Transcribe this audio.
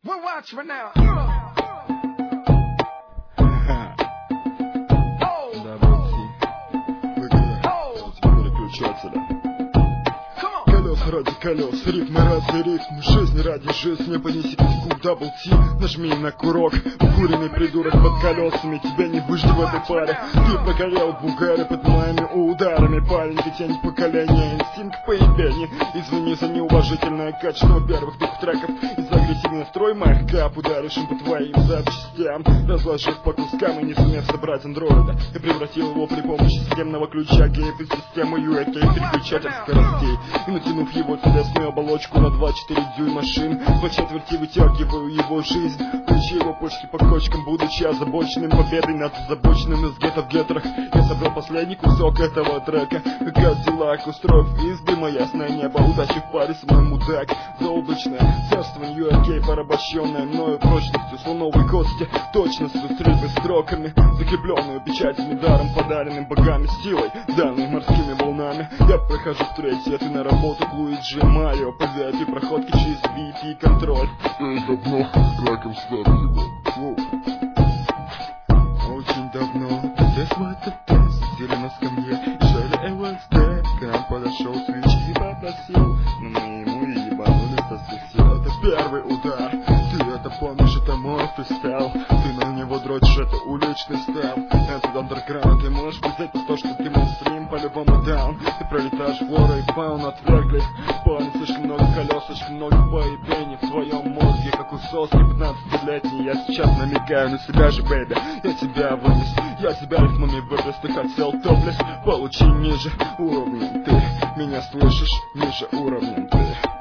We're watching right now. Колес ради колес, ритмы ради ритм, жизнь ради жизни, понеси письку, дабл ти, нажми на курок, укуренный придурок под колесами, тебя не выжить в этой паре. Ты прогорел в угаре под моими ударами, парень, ведь я не поколение, инстинкт поебени. Извини за неуважительное качество первых двух треков и за агрессивный настрой моих кап, ударишь им по твоим запчастям, разложив по кускам и не сумев собрать андроида. Я превратил его при помощи системного ключа геев из системы UAK, переключатель скоростей, и натянув его телесную оболочку на 2-4 дюйма шин, по четверти вытягиваю его жизнь, ключи его почки по кочкам, будучи озабоченным победой над озабоченным из гетто в геттерах. Я собрал последний кусок этого трека, как дела, устроив из дыма ясное небо, удачи в паре со мной мудак, заоблачное царство UAK, порабощенное мною прочностью слоновой кости, точностью стрельбы строками, закрепленную печатями, даром подаренным богами, силой, данной морскими волнами. Я прохожу в третий, ты на работу к Луиджи Марио, по VIP проходке через VIP контроль. Давно раком стал его. Очень давно здесь мой тест, сели на скамье, жали ЛСД. К нам подошел свечи и попросил, но мы ему и ебанули со всех сил. Это первый удар, ты это помнишь, это мой фристайл. Ты на него дрочишь, это уличный стайл. Это андерграунд, ты можешь взять то, что ты мейнстрим, по-любому даун. Ты пролетаешь флора и фауна, отвергли. Парни, слишком много колес, слишком много поебений в своем мозге, как у соски 15-летний. Я сейчас намекаю на себя же, бэйби. Я тебя вынес, я тебя рифмами вырвес. Ты хотел топлес, получи ниже уровнем. Ты меня слышишь, ниже уровнем ты.